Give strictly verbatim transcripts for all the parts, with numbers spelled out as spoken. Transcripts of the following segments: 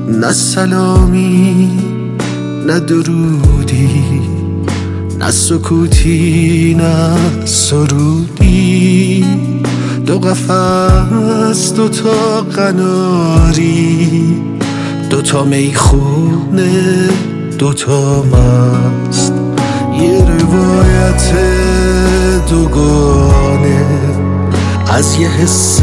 نه سلامی نه درودی، نه سکوتی نه سرودی، دو قفس دو تا قناری، دو تا میخونه دو تا مست، یه روایت دوگانه از یه حس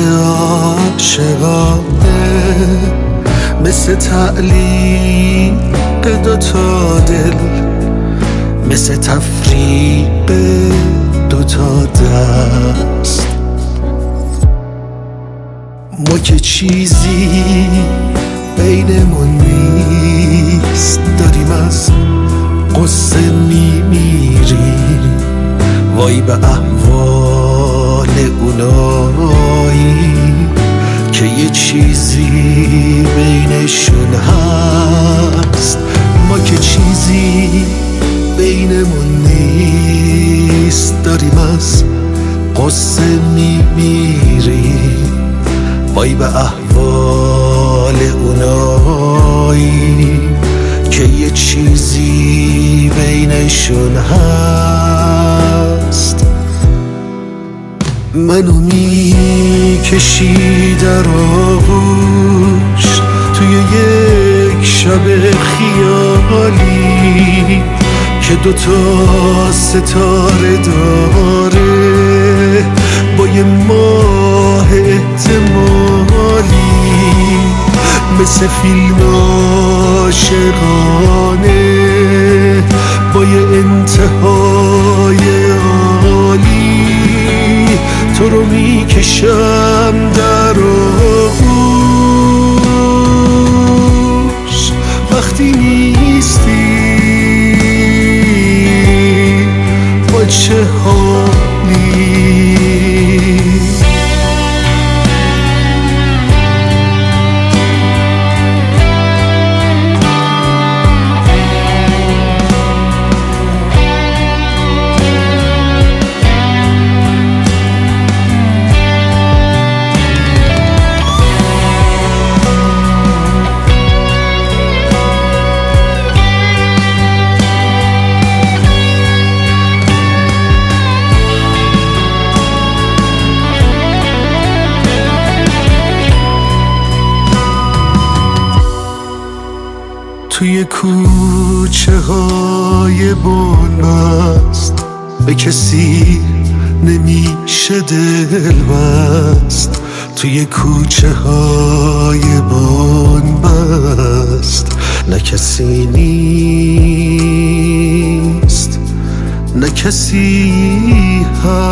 عاشقانه، مثل تعلیق دو تا دل، مثل تفریق دو تا دست. ما که چیزی بینمون نیست، داریم از قصه میمیریم، وای به احوال اونایی که یه چیزی بینشون هست. ما که چیزی بینمون نیست، داریم از قصه میمیریم، وای به احوال اونایی که یه چیزی بینشون هست. منو میکشی در آغوش توی یک شب خیالی که دوتا ستاره داره با یه ماه احتمالی، مثل فیلم عاشقانه با یه انتهای عالی، تو رو میکشم در آغوش وقتی نیستی، با چه حالی. توی کوچه های بنبست به کسی نمیشه دل بست، توی کوچه های بنبست نه کسی نیست نه کسی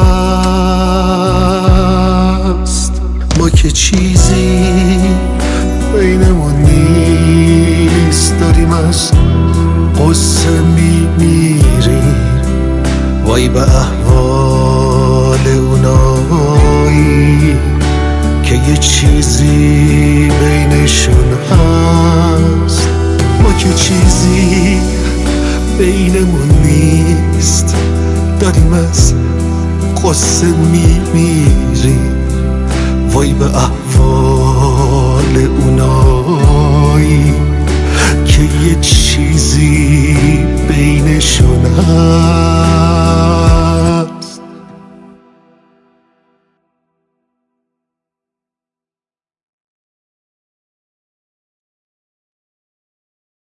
هست. ما که چیزی بینمون نیست، داریم از قصه میمیریم، وای به احوال اونایی که یه چیزی بینشون هست. ما که چیزی بینمون نیست، داریم از قصه میمیریم، وای به احوال اونایی که یه چیزی بینشون هست.